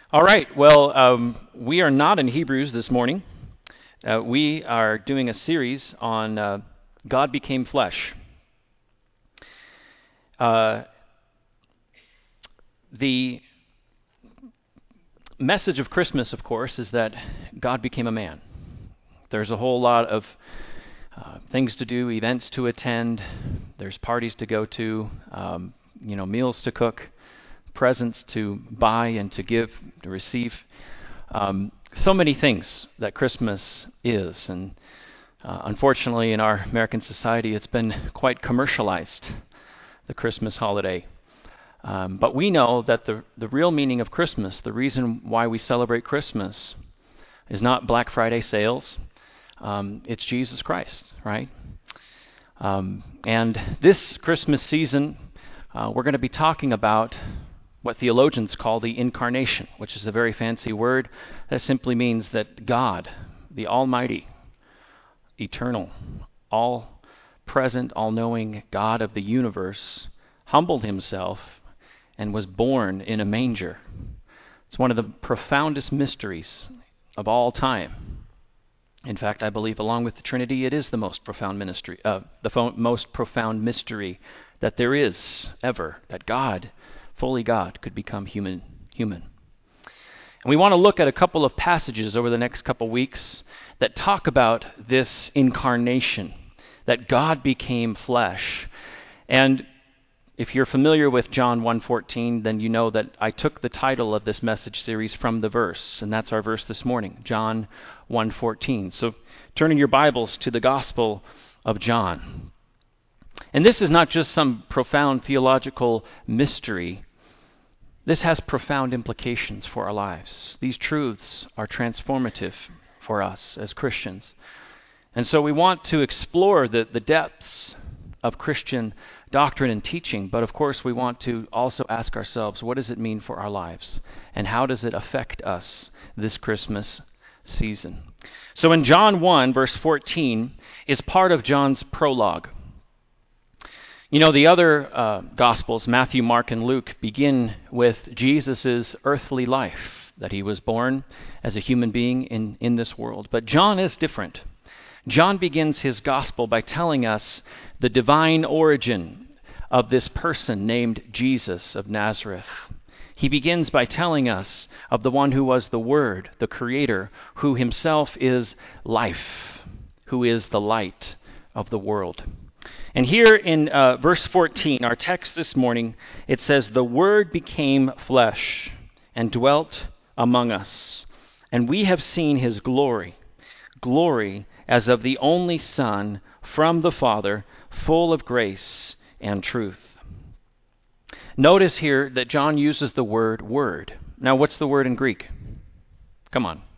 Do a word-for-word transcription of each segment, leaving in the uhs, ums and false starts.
All right, well, um, we are not in Hebrews this morning. Uh, we are doing a series on uh, God became flesh. Uh, the message of Christmas, of course, is that God became a man. There's a whole lot of uh, things to do, events to attend, there's parties to go to, um, you know, meals to cook, presents to buy and to give, to receive. Um, so many things that Christmas is, and uh, unfortunately in our American society it's been quite commercialized, the Christmas holiday. Um, but we know that the, the real meaning of Christmas, the reason why we celebrate Christmas, is not Black Friday sales, um, it's Jesus Christ, right? Um, and this Christmas season, uh, we're going to be talking about what theologians call the incarnation, which is a very fancy word that simply means that God, the Almighty, eternal, all-present, all-knowing God of the universe, humbled himself and was born in a manger. It's one of the profoundest mysteries of all time. In fact, I believe along with the Trinity, it is the most profound ministry, uh, the fo- most profound mystery that there is ever, that God, fully God, could become human. human. And we want to look at a couple of passages over the next couple weeks that talk about this incarnation, that God became flesh. And if you're familiar with John one fourteen, then you know that I took the title of this message series from the verse, and that's our verse this morning, John one fourteen. So turn in your Bibles to the Gospel of John. And this is not just some profound theological mystery. This has profound implications for our lives. These truths are transformative for us as Christians. And so we want to explore the, the depths of Christian doctrine and teaching, but of course we want to also ask ourselves, what does it mean for our lives? And how does it affect us this Christmas season? So in John one, verse fourteen, is part of John's prologue. You know, the other uh, Gospels, Matthew, Mark, and Luke, begin with Jesus' earthly life, that he was born as a human being in, in this world. But John is different. John begins his Gospel by telling us the divine origin of this person named Jesus of Nazareth. He begins by telling us of the one who was the Word, the Creator, who himself is life, who is the light of the world. And here in uh, verse fourteen, our text this morning, it says, "The Word became flesh and dwelt among us, and we have seen his glory, glory as of the only Son from the Father, full of grace and truth." Notice here that John uses the word word. Now, what's the word in Greek? Come on.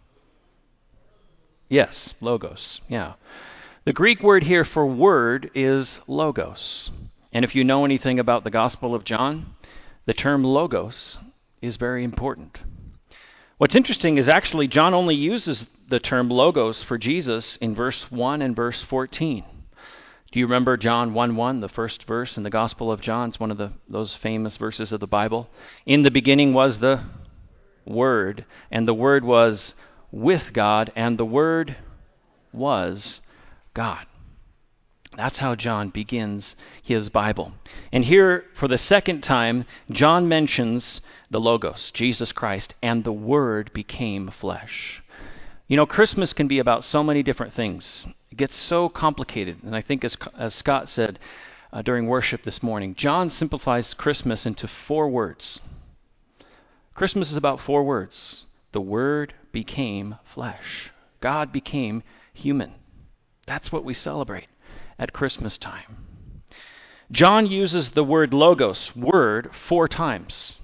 Yes, logos, yeah. The Greek word here for word is logos. And if you know anything about the Gospel of John, the term logos is very important. What's interesting is actually John only uses the term logos for Jesus in verse one and verse fourteen. Do you remember John one one, the first verse in the Gospel of John? It's one of the, those famous verses of the Bible. In the beginning was the Word, and the Word was with God, and the Word was God. That's how John begins his Bible. And here, for the second time, John mentions the Logos, Jesus Christ, and the Word became flesh. You know, Christmas can be about so many different things. It gets so complicated. And I think as, as Scott said uh, during worship this morning, John simplifies Christmas into four words. Christmas is about four words. The Word became flesh. God became human. That's what we celebrate at Christmas time. John uses the word logos, word, four times.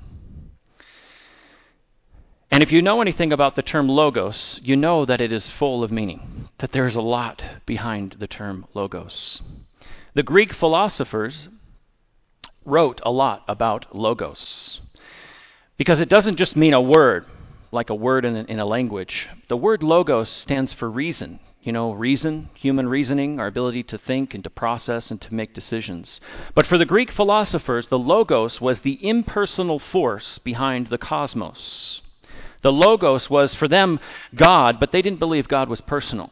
And if you know anything about the term logos, you know that it is full of meaning, that there's a lot behind the term logos. The Greek philosophers wrote a lot about logos, because it doesn't just mean a word, like a word in a, in a language. The word logos stands for reason. You know, reason, human reasoning, our ability to think and to process and to make decisions. But for the Greek philosophers, the logos was the impersonal force behind the cosmos. The Logos was, for them, God, but they didn't believe God was personal.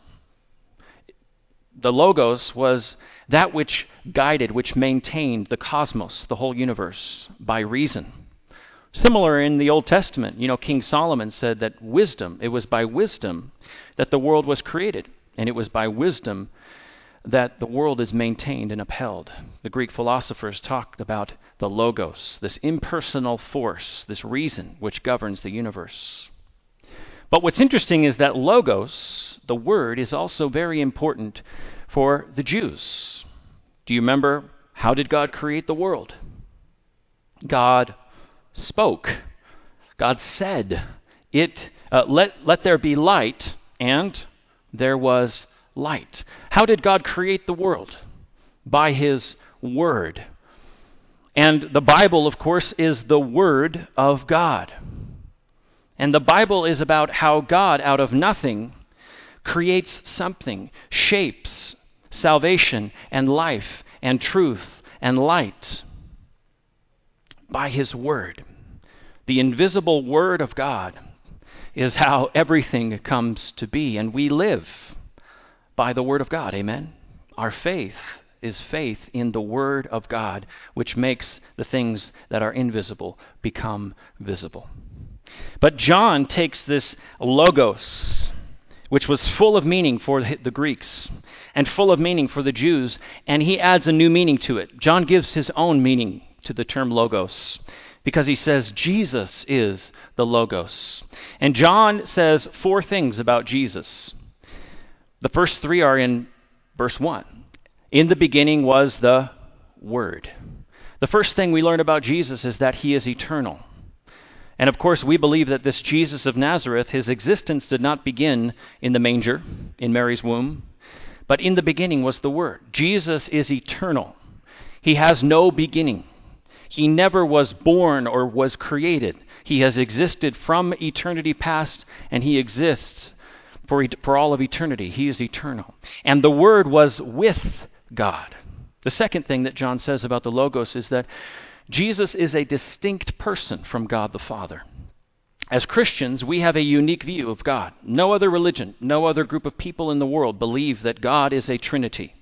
The Logos was that which guided, which maintained the cosmos, the whole universe, by reason. Similar in the Old Testament, you know, King Solomon said that wisdom, it was by wisdom that the world was created, and it was by wisdom that the world is maintained and upheld. The Greek philosophers talked about the Logos, this impersonal force, this reason which governs the universe. But what's interesting is that Logos, the word, is also very important for the Jews. Do you remember, how did God create the world? God spoke. God said, "It uh, let let there be light," and there was light. How did God create the world? By his word. And the Bible, of course, is the word of God. And the Bible is about how God, out of nothing, creates something, shapes salvation and life and truth and light by his word. The invisible word of God is how everything comes to be, and we live by the word of God. Amen? Our faith is faith in the word of God, which makes the things that are invisible become visible. But John takes this Logos, which was full of meaning for the Greeks and full of meaning for the Jews, and he adds a new meaning to it. John gives his own meaning to the term Logos, because he says Jesus is the Logos. And John says four things about Jesus. The first three are in verse one. In the beginning was the Word. The first thing we learn about Jesus is that he is eternal. And of course, we believe that this Jesus of Nazareth, his existence did not begin in the manger, in Mary's womb, but in the beginning was the Word. Jesus is eternal. He has no beginning. He never was born or was created. He has existed from eternity past, and he exists for, et- for all of eternity. He is eternal. And the Word was with God. The second thing that John says about the Logos is that Jesus is a distinct person from God the Father. As Christians, we have a unique view of God. No other religion, no other group of people in the world believe that God is a Trinity.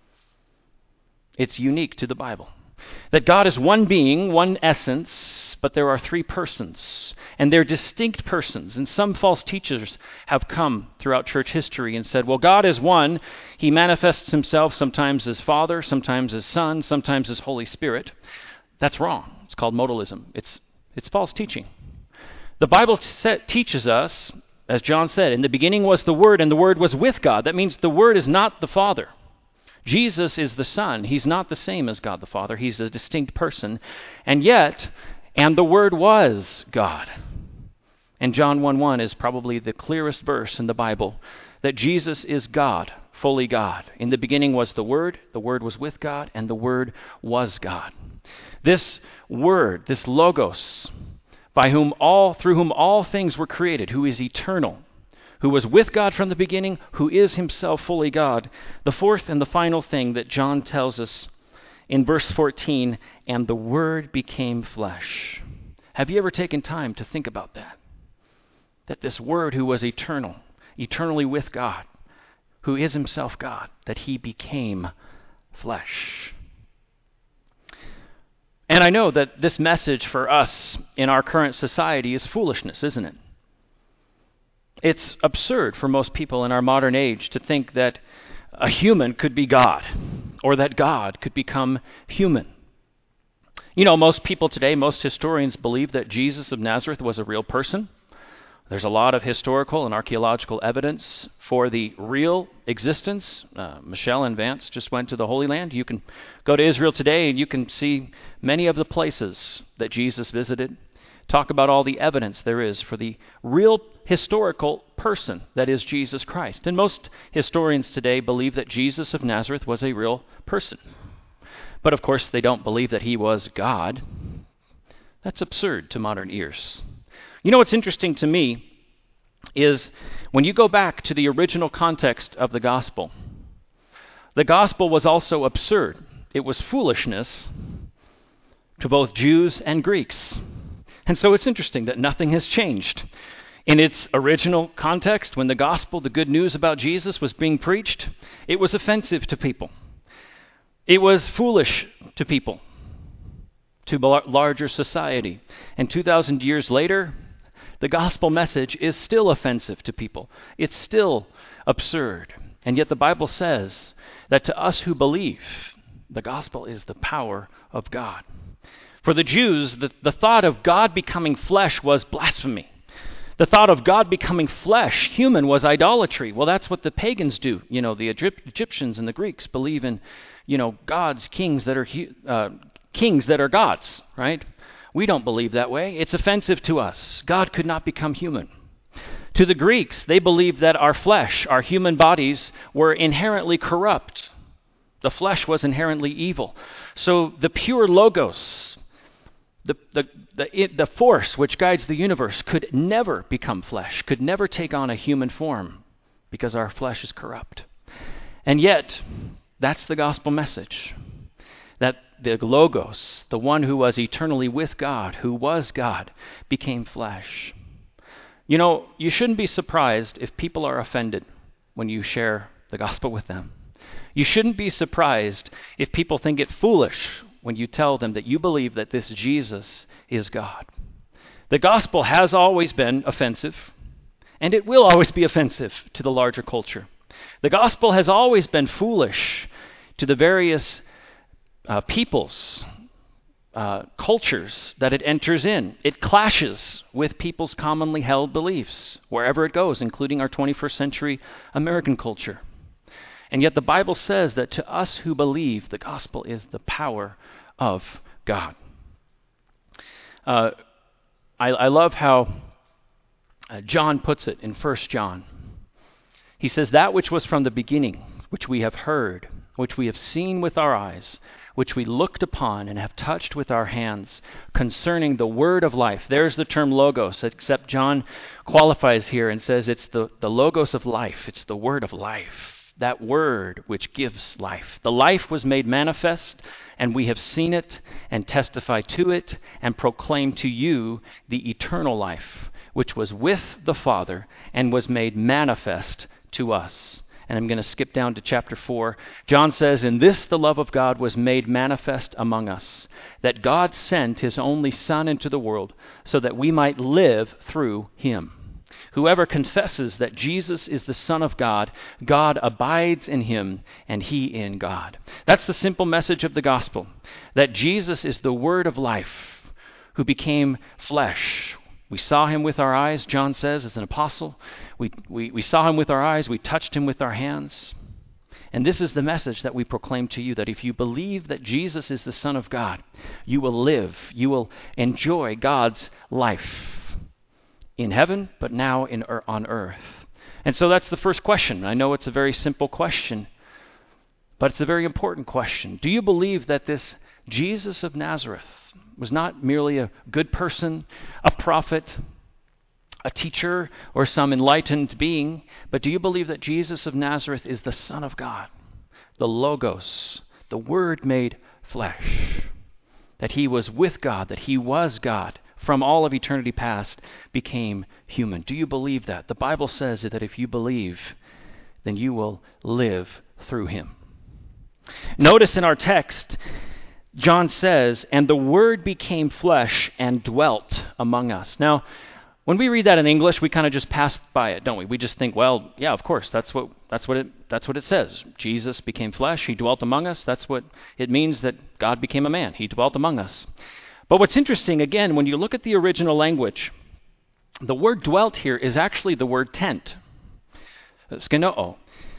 It's unique to the Bible. That God is one being, one essence, but there are three persons, and they're distinct persons. And some false teachers have come throughout church history and said, well, God is one. He manifests himself sometimes as Father, sometimes as Son, sometimes as Holy Spirit. That's wrong. It's called modalism. It's, it's false teaching. The Bible te- teaches us, as John said, in the beginning was the Word, and the Word was with God. That means the Word is not the Father. Jesus is the Son. He's not the same as God the Father. He's a distinct person. And yet, and the Word was God. And John one one is probably the clearest verse in the Bible that Jesus is God, fully God. In the beginning was the Word, the Word was with God, and the Word was God. This Word, this Logos, by whom all, through whom all things were created, who is eternal, who was with God from the beginning, who is himself fully God. The fourth and the final thing that John tells us in verse fourteen, and the Word became flesh. Have you ever taken time to think about that? That this Word who was eternal, eternally with God, who is himself God, that he became flesh. And I know that this message for us in our current society is foolishness, isn't it? It's absurd for most people in our modern age to think that a human could be God, or that God could become human. You know, most people today, most historians believe that Jesus of Nazareth was a real person. There's a lot of historical and archaeological evidence for the real existence. Uh, Michelle and Vance just went to the Holy Land. You can go to Israel today and you can see many of the places that Jesus visited. Talk about all the evidence there is for the real historical person that is Jesus Christ. And most historians today believe that Jesus of Nazareth was a real person. But of course, they don't believe that he was God. That's absurd to modern ears. You know what's interesting to me is when you go back to the original context of the gospel, the gospel was also absurd. It was foolishness to both Jews and Greeks. And so it's interesting that nothing has changed. In its original context, when the gospel, the good news about Jesus, was being preached, it was offensive to people. It was foolish to people, to larger society. And two thousand years later, the gospel message is still offensive to people. It's still absurd. And yet the Bible says that to us who believe, the gospel is the power of God. For the Jews, the, the thought of God becoming flesh was blasphemy. The thought of God becoming flesh, human, was idolatry. Well, that's what the pagans do. You know, the Egyptians and the Greeks believe in, you know, gods, kings that are uh, kings that are gods, right? We don't believe that way. It's offensive to us. God could not become human. To the Greeks, they believed that our flesh, our human bodies, were inherently corrupt. The flesh was inherently evil. So the pure logos, The, the, the, it, the force which guides the universe, could never become flesh, could never take on a human form, because our flesh is corrupt. And yet, that's the gospel message, that the Logos, the one who was eternally with God, who was God, became flesh. You know, you shouldn't be surprised if people are offended when you share the gospel with them. You shouldn't be surprised if people think it foolish when you tell them that you believe that this Jesus is God. The gospel has always been offensive, and it will always be offensive to the larger culture. The gospel has always been foolish to the various uh, peoples, uh, cultures that it enters in. It clashes with people's commonly held beliefs, wherever it goes, including our twenty-first century American culture. And yet the Bible says that to us who believe, the gospel is the power of God. Uh, I, I love how uh, John puts it in First John. He says, that which was from the beginning, which we have heard, which we have seen with our eyes, which we looked upon and have touched with our hands, concerning the word of life. There's the term logos, except John qualifies here and says it's the, the logos of life. It's the word of life. That word which gives life. The life was made manifest, and we have seen it and testify to it and proclaim to you the eternal life, which was with the Father and was made manifest to us. And I'm going to skip down to chapter four. John says, in this the love of God was made manifest among us, that God sent his only Son into the world so that we might live through him. Whoever confesses that Jesus is the Son of God, God abides in him and he in God. That's the simple message of the gospel, that Jesus is the word of life who became flesh. We saw him with our eyes, John says, as an apostle. We, we, we saw him with our eyes. We touched him with our hands. And this is the message that we proclaim to you, that if you believe that Jesus is the Son of God, you will live, you will enjoy God's life in heaven, but now in on earth. And so that's the first question. I know it's a very simple question, but it's a very important question. Do you believe that this Jesus of Nazareth was not merely a good person, a prophet, a teacher, or some enlightened being, but do you believe that Jesus of Nazareth is the Son of God, the Logos, the Word made flesh, that he was with God, that he was God, from all of eternity past, became human? Do you believe that? The Bible says that if you believe, then you will live through him. Notice in our text, John says, and the Word became flesh and dwelt among us. Now, when we read that in English, we kind of just pass by it, don't we? We just think, well, yeah, of course, that's what that's what it that's what it says. Jesus became flesh, he dwelt among us. That's what it means, that God became a man. He dwelt among us. But what's interesting, again, when you look at the original language, the word dwelt here is actually the word tent, skenoo.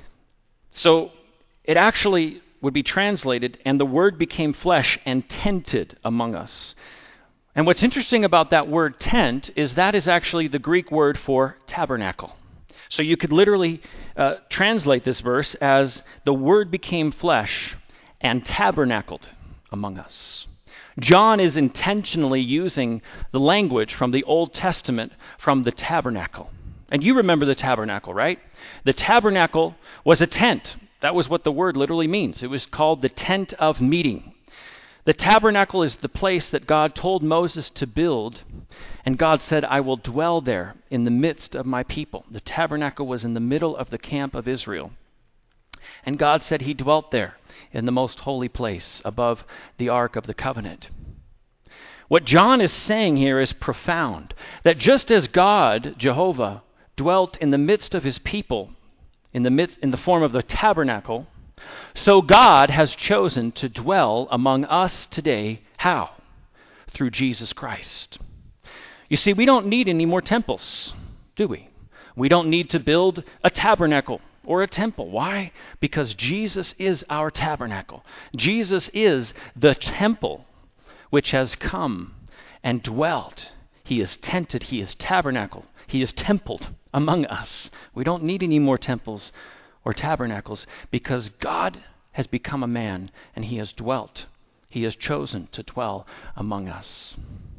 So it actually would be translated, and the Word became flesh and tented among us. And what's interesting about that word tent is that is actually the Greek word for tabernacle. So you could literally uh, translate this verse as the Word became flesh and tabernacled among us. John is intentionally using the language from the Old Testament, from the tabernacle. And you remember the tabernacle, right? The tabernacle was a tent. That was what the word literally means. It was called the tent of meeting. The tabernacle is the place that God told Moses to build, and God said, I will dwell there in the midst of my people. The tabernacle was in the middle of the camp of Israel. And God said he dwelt there in the most holy place above the Ark of the Covenant. What John is saying here is profound, that just as God, Jehovah, dwelt in the midst of his people in the midst, in the form of the tabernacle, so God has chosen to dwell among us today. How? Through Jesus Christ. You see, we don't need any more temples, do we? We don't need to build a tabernacle or a temple. Why? Because Jesus is our tabernacle. Jesus is the temple which has come and dwelt. He is tented, he is tabernacled, he is templed among us. We don't need any more temples or tabernacles because God has become a man and he has dwelt. He has chosen to dwell among us.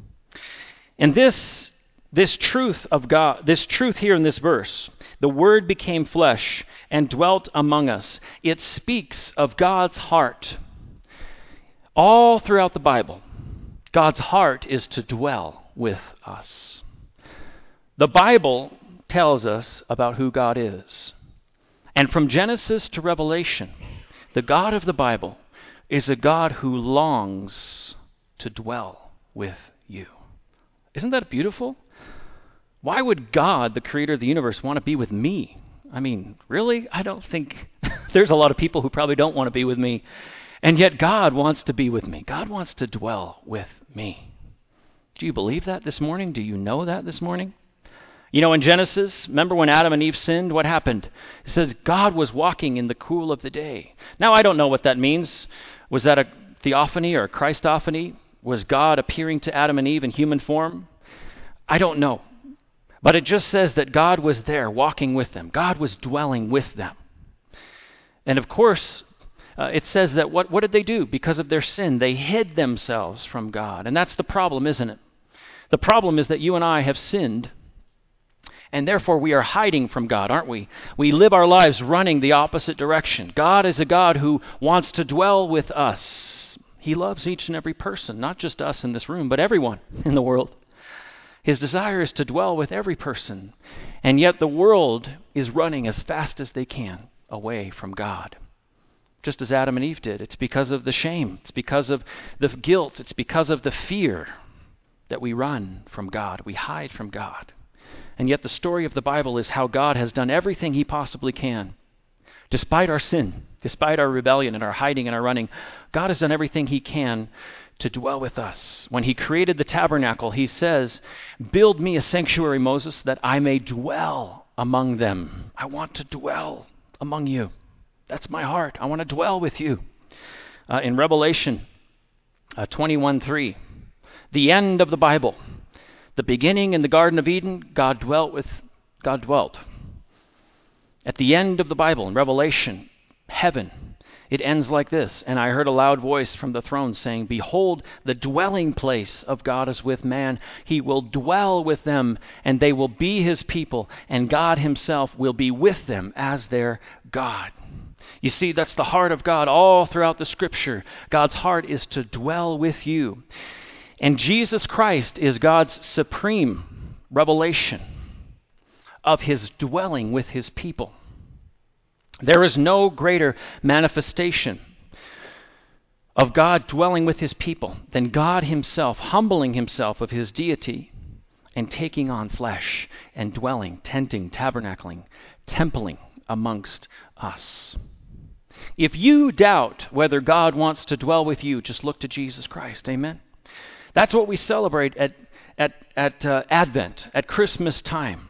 And this this truth of God, this truth here in this verse, the Word became flesh and dwelt among us. It speaks of God's heart. All throughout the Bible, God's heart is to dwell with us. The Bible tells us about who God is. And from Genesis to Revelation, the God of the Bible is a God who longs to dwell with you. Isn't that beautiful? Why would God, the creator of the universe, want to be with me? I mean, really? I don't think there's a lot of people who probably don't want to be with me. And yet God wants to be with me. God wants to dwell with me. Do you believe that this morning? Do you know that this morning? You know, in Genesis, remember when Adam and Eve sinned? What happened? It says God was walking in the cool of the day. Now, I don't know what that means. Was that a theophany or a Christophany? Was God appearing to Adam and Eve in human form? I don't know. But it just says that God was there walking with them. God was dwelling with them. And of course, uh, it says that what, what did they do? Because of their sin, they hid themselves from God. And that's the problem, isn't it? The problem is that you and I have sinned, and therefore we are hiding from God, aren't we? We live our lives running the opposite direction. God is a God who wants to dwell with us. He loves each and every person, not just us in this room, but everyone in the world. His desire is to dwell with every person. And yet the world is running as fast as they can away from God. Just as Adam and Eve did. It's because of the shame. It's because of the guilt. It's because of the fear that we run from God. We hide from God. And yet the story of the Bible is how God has done everything he possibly can. Despite our sin, despite our rebellion and our hiding and our running, God has done everything he can to dwell with us. When he created the tabernacle, he says, build me a sanctuary, Moses, that I may dwell among them. I want to dwell among you. That's my heart. I want to dwell with you. Uh, in Revelation uh, twenty-one three, the end of the Bible, the beginning in the Garden of Eden, God dwelt with, God dwelt. At the end of the Bible, in Revelation, heaven, it ends like this. And I heard a loud voice from the throne saying, behold, the dwelling place of God is with man. He will dwell with them, and they will be his people, and God himself will be with them as their God. You see, that's the heart of God all throughout the Scripture. God's heart is to dwell with you. And Jesus Christ is God's supreme revelation of his dwelling with his people. There is no greater manifestation of God dwelling with his people than God himself humbling himself of his deity and taking on flesh and dwelling, tenting, tabernacling, templing amongst us. If you doubt whether God wants to dwell with you, just look to Jesus Christ. Amen? That's what we celebrate at, at, at uh, Advent, at Christmas time.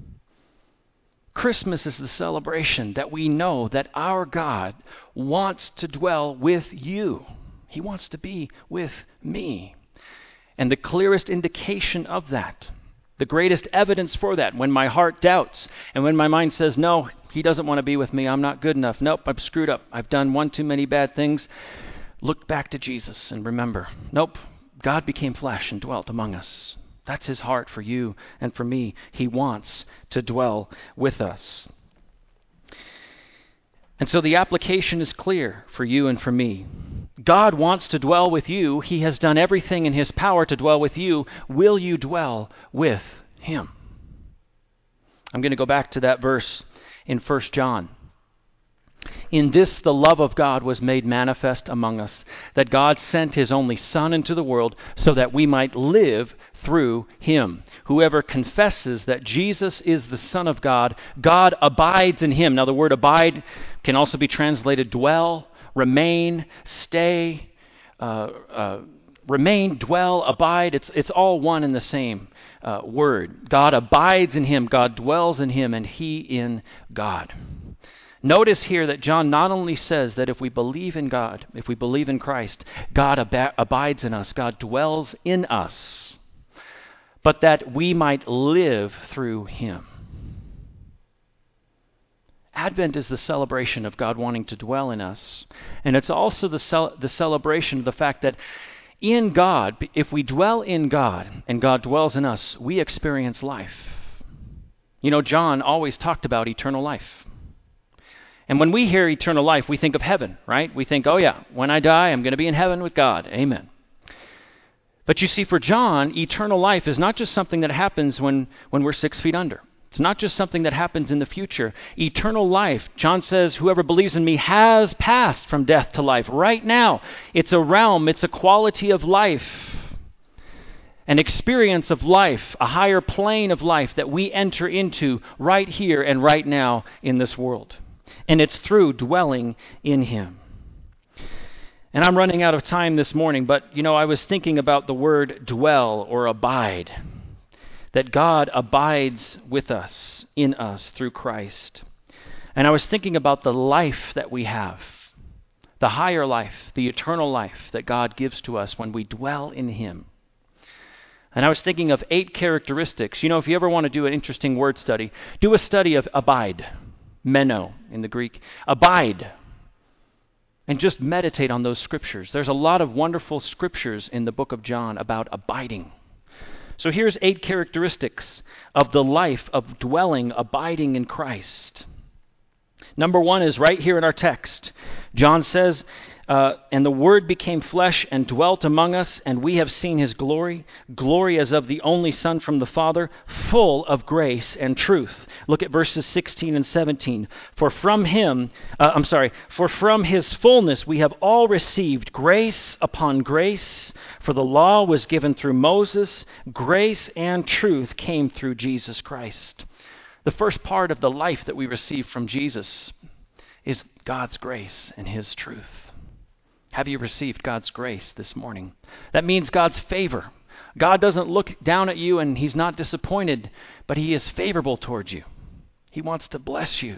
Christmas is the celebration that we know that our God wants to dwell with you. He wants to be with me. And the clearest indication of that, the greatest evidence for that, when my heart doubts and when my mind says, no, he doesn't want to be with me, I'm not good enough, nope, I've screwed up, I've done one too many bad things, look back to Jesus and remember, nope, God became flesh and dwelt among us. That's his heart for you and for me. He wants to dwell with us. And so the application is clear for you and for me. God wants to dwell with you. He has done everything in his power to dwell with you. Will you dwell with him? I'm going to go back to that verse in First John. In this the love of God was made manifest among us, that God sent his only Son into the world so that we might live through him. Whoever confesses that Jesus is the Son of God, God abides in him. Now the word abide can also be translated dwell, remain, stay, uh, uh, remain, dwell, abide. It's, it's all one and the same uh, word. God abides in him, God dwells in him, and he in God. Notice here that John not only says that if we believe in God, if we believe in Christ, God ab- abides in us, God dwells in us, but that we might live through him. Advent is the celebration of God wanting to dwell in us, and it's also the, cel- the celebration of the fact that in God, if we dwell in God and God dwells in us, we experience life. You know, John always talked about eternal life. And when we hear eternal life, we think of heaven, right? We think, oh yeah, when I die, I'm going to be in heaven with God. Amen. But you see, for John, eternal life is not just something that happens when, when we're six feet under. It's not just something that happens in the future. Eternal life, John says, whoever believes in me has passed from death to life. Right now, it's a realm, it's a quality of life, an experience of life, a higher plane of life that we enter into right here and right now in this world. And it's through dwelling in him. And I'm running out of time this morning, but, you know, I was thinking about the word dwell or abide, that God abides with us, in us, through Christ. And I was thinking about the life that we have, the higher life, the eternal life that God gives to us when we dwell in him. And I was thinking of eight characteristics. You know, if you ever want to do an interesting word study, do a study of abide. Meno in the Greek. Abide. And just meditate on those scriptures. There's a lot of wonderful scriptures in the book of John about abiding. So here's eight characteristics of the life of dwelling, abiding in Christ. Number one is right here in our text. John says, uh, and the Word became flesh and dwelt among us, and we have seen his glory, glory as of the only Son from the Father, full of grace and truth. Look at verses sixteen and seventeen. For from him, uh, I'm sorry, for from his fullness we have all received grace upon grace. For the law was given through Moses, grace and truth came through Jesus Christ. The first part of the life that we receive from Jesus is God's grace and his truth. Have you received God's grace this morning? That means God's favor. God doesn't look down at you and he's not disappointed, but he is favorable towards you. He wants to bless you.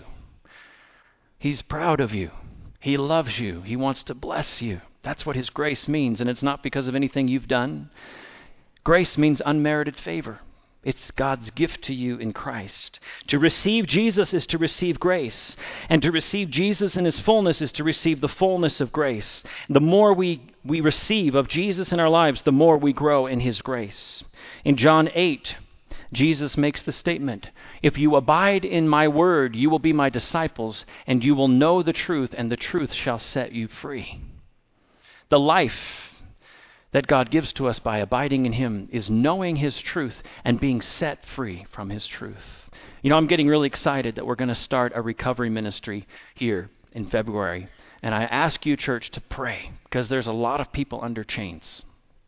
He's proud of you. He loves you. He wants to bless you. That's what his grace means, and it's not because of anything you've done. Grace means unmerited favor. It's God's gift to you in Christ. To receive Jesus is to receive grace. And to receive Jesus in his fullness is to receive the fullness of grace. The more we, we receive of Jesus in our lives, the more we grow in his grace. In John eight, Jesus makes the statement, if you abide in my word, you will be my disciples, and you will know the truth, and the truth shall set you free. The life that God gives to us by abiding in him is knowing his truth and being set free from his truth. You know, I'm getting really excited that we're going to start a recovery ministry here in February. And I ask you, church, to pray, because there's a lot of people under chains.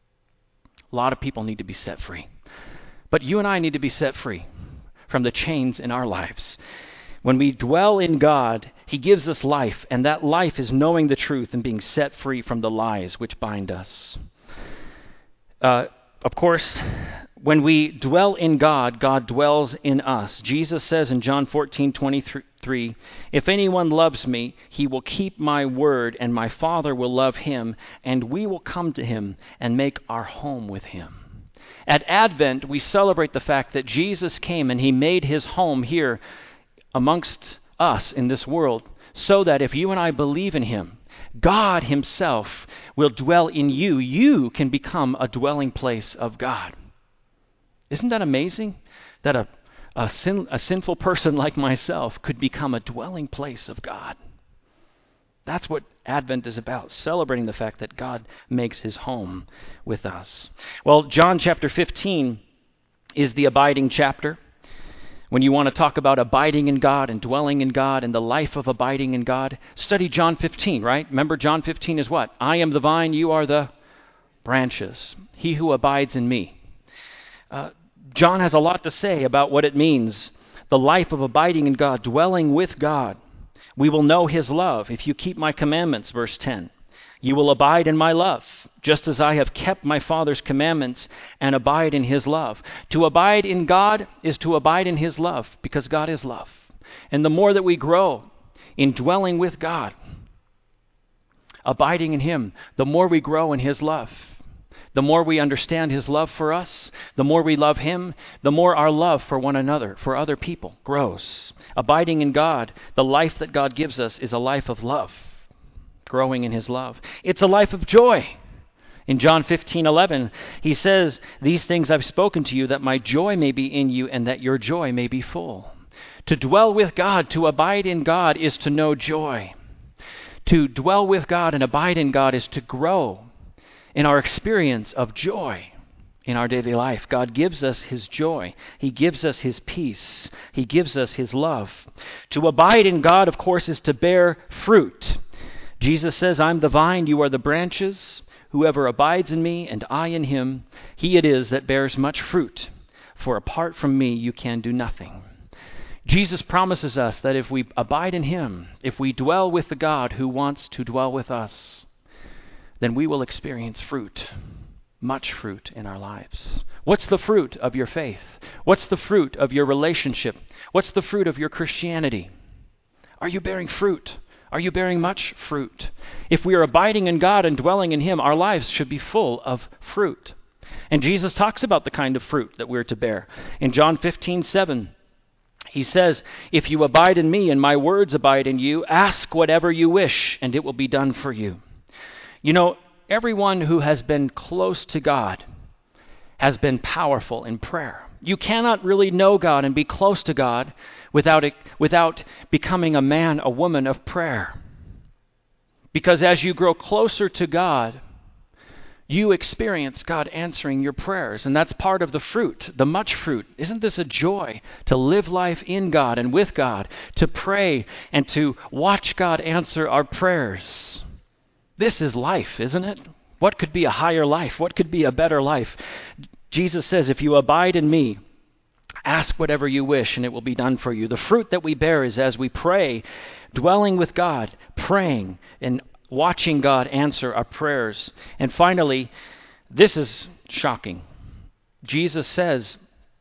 A lot of people need to be set free. But you and I need to be set free from the chains in our lives. When we dwell in God, he gives us life, and that life is knowing the truth and being set free from the lies which bind us. Uh, of course, when we dwell in God, God dwells in us. Jesus says in John fourteen twenty-three, if anyone loves me, he will keep my word, and my Father will love him, and we will come to him and make our home with him. At Advent, we celebrate the fact that Jesus came and he made his home here amongst us in this world, so that if you and I believe in him, God himself will dwell in you. You can become a dwelling place of God. Isn't that amazing? That a, a, sin, a sinful person like myself could become a dwelling place of God. That's what Advent is about, celebrating the fact that God makes his home with us. Well, John chapter fifteen is the abiding chapter. When you want to talk about abiding in God and dwelling in God and the life of abiding in God, study John fifteen, right? Remember, John fifteen is what? I am the vine, you are the branches. He who abides in me. Uh, John has a lot to say about what it means, the life of abiding in God, dwelling with God. We will know his love if you keep my commandments, verse ten. You will abide in my love, just as I have kept my Father's commandments and abide in his love. To abide in God is to abide in his love, because God is love. And the more that we grow in dwelling with God, abiding in him, the more we grow in his love. The more we understand his love for us, the more we love him, the more our love for one another, for other people, grows. Abiding in God, the life that God gives us is a life of love, growing in his love. It's a life of joy. In John fifteen eleven, he says, these things I've spoken to you, that my joy may be in you and that your joy may be full. To dwell with God, to abide in God, is to know joy. To dwell with God and abide in God is to grow in our experience of joy in our daily life. God gives us his joy. He gives us his peace. He gives us his love. To abide in God, of course, is to bear fruit. Jesus says, I'm the vine, you are the branches. Whoever abides in me and I in him, he it is that bears much fruit. For apart from me, you can do nothing. Jesus promises us that if we abide in him, if we dwell with the God who wants to dwell with us, then we will experience fruit, much fruit in our lives. What's the fruit of your faith? What's the fruit of your relationship? What's the fruit of your Christianity? Are you bearing fruit? Are you bearing much fruit? If we are abiding in God and dwelling in him, our lives should be full of fruit. And Jesus talks about the kind of fruit that we're to bear. In John fifteen seven, he says, if you abide in me and my words abide in you, ask whatever you wish and it will be done for you. You know, everyone who has been close to God has been powerful in prayer. You cannot really know God and be close to God without it, without becoming a man, a woman of prayer. Because as you grow closer to God, you experience God answering your prayers. And that's part of the fruit, the much fruit. Isn't this a joy to live life in God and with God, to pray and to watch God answer our prayers? This is life, isn't it? What could be a higher life? What could be a better life? Jesus says, if you abide in me, ask whatever you wish and it will be done for you. The fruit that we bear is as we pray, dwelling with God, praying and watching God answer our prayers. And finally, this is shocking. Jesus says,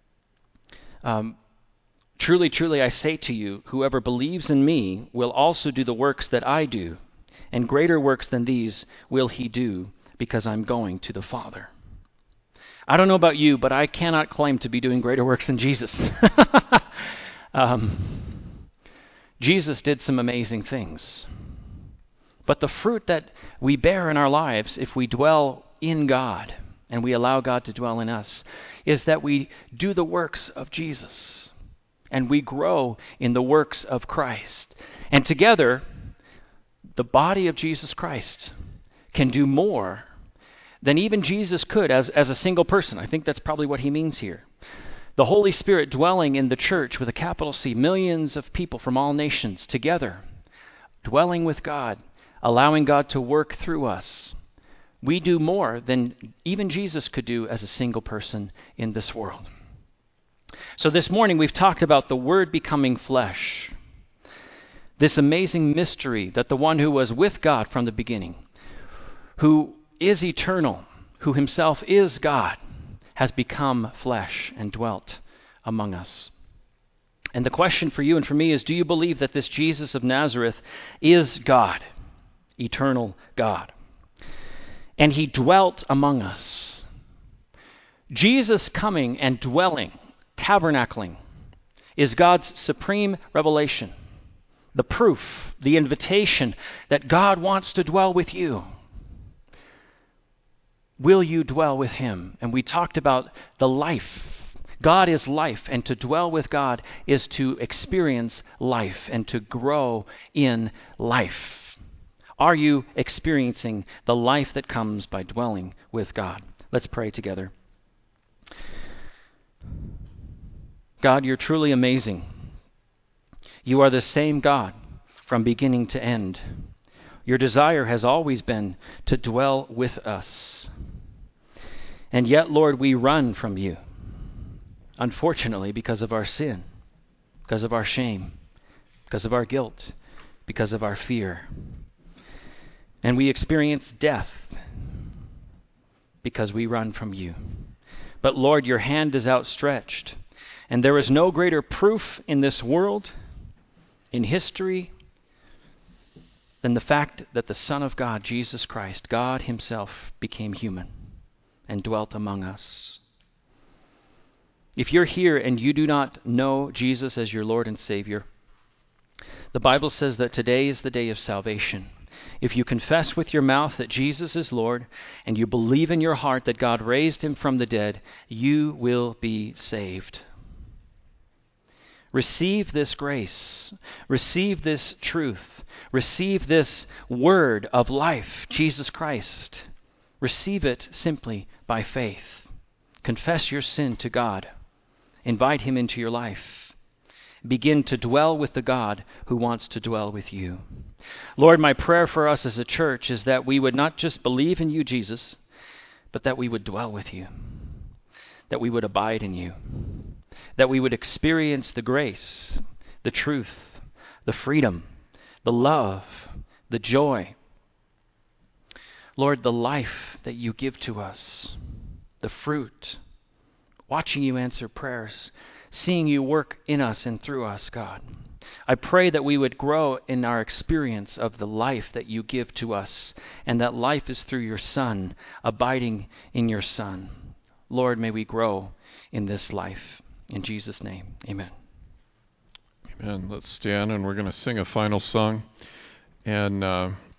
um, truly, truly, I say to you, whoever believes in me will also do the works that I do. And greater works than these will he do, because I'm going to the Father. I don't know about you, but I cannot claim to be doing greater works than Jesus. um, Jesus did some amazing things. But the fruit that we bear in our lives, if we dwell in God and we allow God to dwell in us, is that we do the works of Jesus and we grow in the works of Christ. And together, the body of Jesus Christ can do more than even Jesus could as, as a single person. I think that's probably what he means here. The Holy Spirit dwelling in the church with a capital C, millions of people from all nations together, dwelling with God, allowing God to work through us. We do more than even Jesus could do as a single person in this world. So this morning we've talked about the Word becoming flesh. This amazing mystery that the one who was with God from the beginning, who is eternal, who himself is God, has become flesh and dwelt among us. And the question for you and for me is, do you believe that this Jesus of Nazareth is God, eternal God? And he dwelt among us. Jesus coming and dwelling, tabernacling, is God's supreme revelation. The proof, the invitation that God wants to dwell with you. Will you dwell with him? And we talked about the life. God is life, and to dwell with God is to experience life and to grow in life. Are you experiencing the life that comes by dwelling with God? Let's pray together. God, you're truly amazing. You are the same God from beginning to end. Your desire has always been to dwell with us. And yet, Lord, we run from you, unfortunately, because of our sin, because of our shame, because of our guilt, because of our fear. And we experience death because we run from you. But Lord, your hand is outstretched, and there is no greater proof in this world, in history, than the fact that the Son of God, Jesus Christ, God himself, became human and dwelt among us. If you're here and you do not know Jesus as your Lord and Savior, the Bible says that today is the day of salvation. If you confess with your mouth that Jesus is Lord and you believe in your heart that God raised him from the dead, you will be saved. Receive this grace. Receive this truth. Receive this word of life, Jesus Christ. Receive it simply by faith. Confess your sin to God. Invite him into your life. Begin to dwell with the God who wants to dwell with you. Lord, my prayer for us as a church is that we would not just believe in you, Jesus, but that we would dwell with you, that we would abide in you, that we would experience the grace, the truth, the freedom, the love, the joy. Lord, the life that you give to us, the fruit, watching you answer prayers, seeing you work in us and through us, God. I pray that we would grow in our experience of the life that you give to us, and that life is through your Son, abiding in your Son. Lord, may we grow in this life. In Jesus' name, amen. Amen. Let's stand, and we're going to sing a final song. And uh,